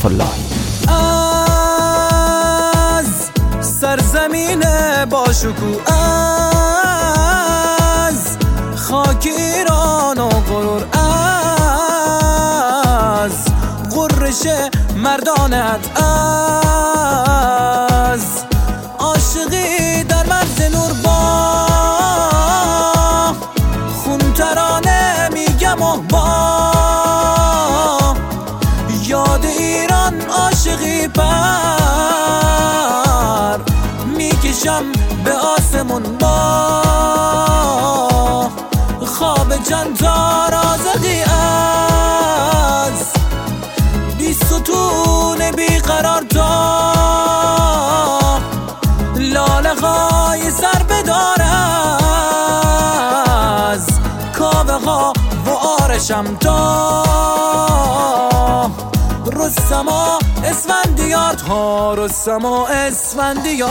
لطف اللهی. از سرزمین باشکوه، از خاک ایران و غرور، از غرش مردانت، از عاشقی در مرز نور، با خون ترانه میگم و با یاد ایران عاشقی پر میکشم به آسمون، با خواب چند تا رازقی از بی ستون بیقرار، تا لاله های سر بدار از کاوه ها و آرشم، تا رستم و اسفندیار، تا رستم و اسفندیار.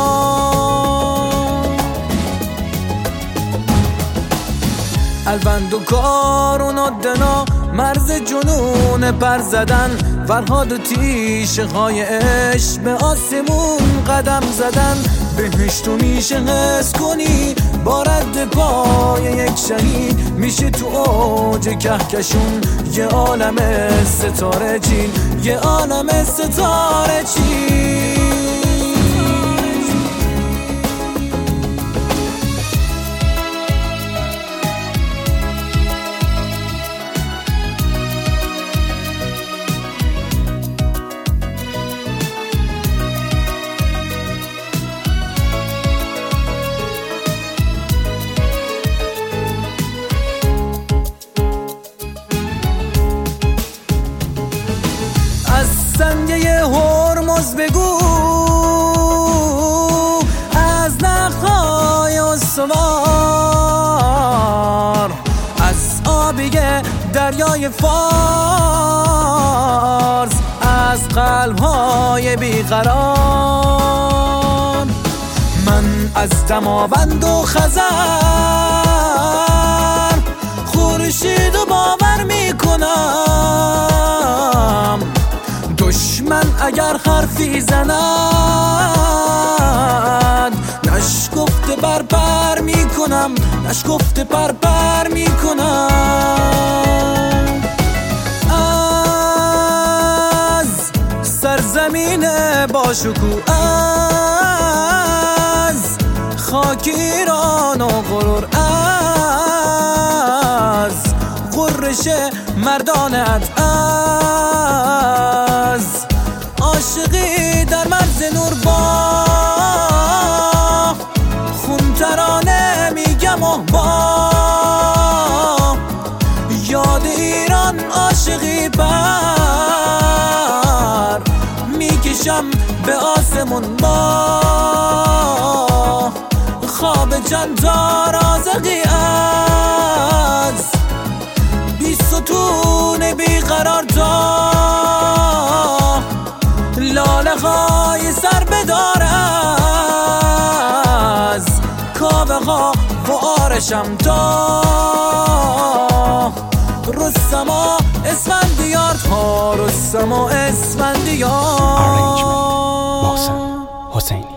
الوند و کارون و دنا مرز جنون پر زدن، فرهاد و تیشه های عشق به آسمون قدم زدن. بهشت و میشه حس کنی با رد پای یک شهید، میشه تو اوج کهکشون یه عالم ستاره چین، یه عالم ستاره چین. سنگه هرمز بگو، از نخهای استوار، از آبیه دریای فارس، از قلب‌های بیقرار. من از دماوند و خزر خورشید و باور میکنم، دشمن اگر حرفی زند نشکفته برپر میکنم، نشکفته برپر میکنم. از سرزمین باشکوه، از خاک ایران و غرور، از غرش مردانت، از عاشقی در مرز نور، با خون ترانه میگم و با یاد ایران عاشقی پر میکشم به آسمون، با خواب چند تا رازقی از بی ستون بیقرار، تا لاله های سر بدار از کاوه ها و آرشم، تا رستم و اسفندیار، تا رستم و اسفندیار. آرنجمنت محسن حسینی.